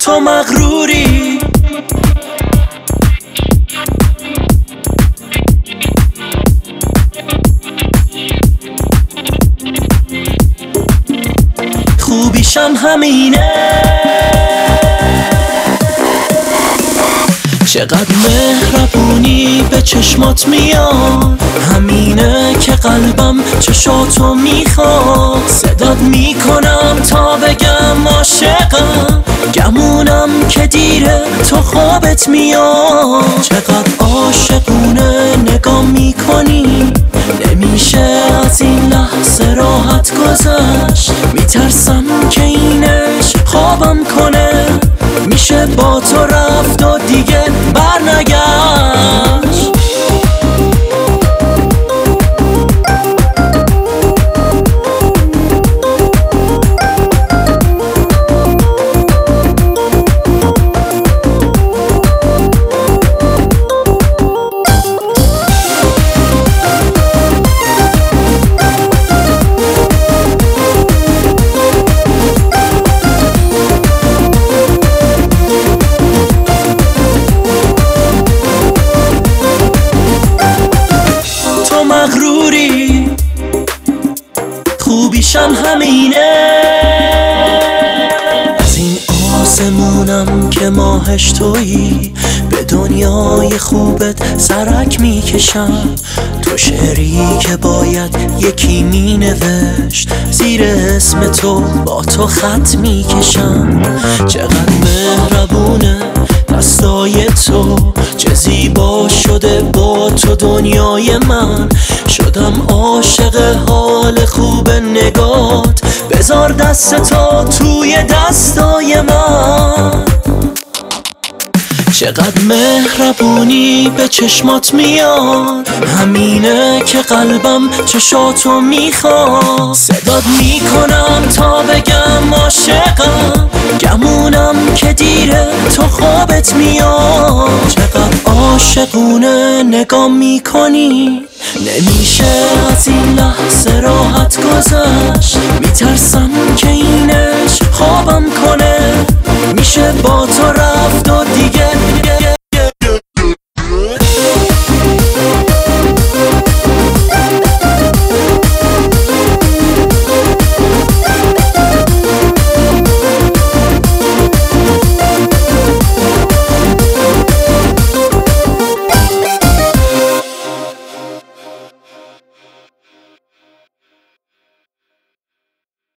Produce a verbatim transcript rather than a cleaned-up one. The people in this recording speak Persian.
تو مغروری، خوبیشم همینه. چقدر مهربونی به چشمات میاد، همینه که قلبم چشاتو میخواد. صدات میکنم تا بگم عاشقم، گمونم که دیره تو خوابت میاد. چقدر عاشقونه نگاه میکنی، نمیشه از این لحظه راحت گذشت. میترسم که اینش خوابم کنه، میشه با تو رفت و دیگه برنگشت. مغروری، خوبیشم همینه. از این آسمونم که ماهش تویی، به دنیای خوبت سرک میکشم. تو شعری که باید یکی مینوشت، زیر اسم تو با تو خط میکشم. چقدر مهربونه دستای تو، چه زیبا شده با تو دنیای من. شدم عاشق حال خوب نگات، بذار دست تو توی دستای من. چقدر مهربونی به چشمات میاد، همینه که قلبم چشاتو میخواد. صدات میکنم تا بگم عاشقم، گمونم که دیره تو خوابت میاد. چقدر عاشقونه نگاه میکنی، نمیشه از این لحظه راحت گذشت. میترسم که اینش خوابم کنه، میشه با تو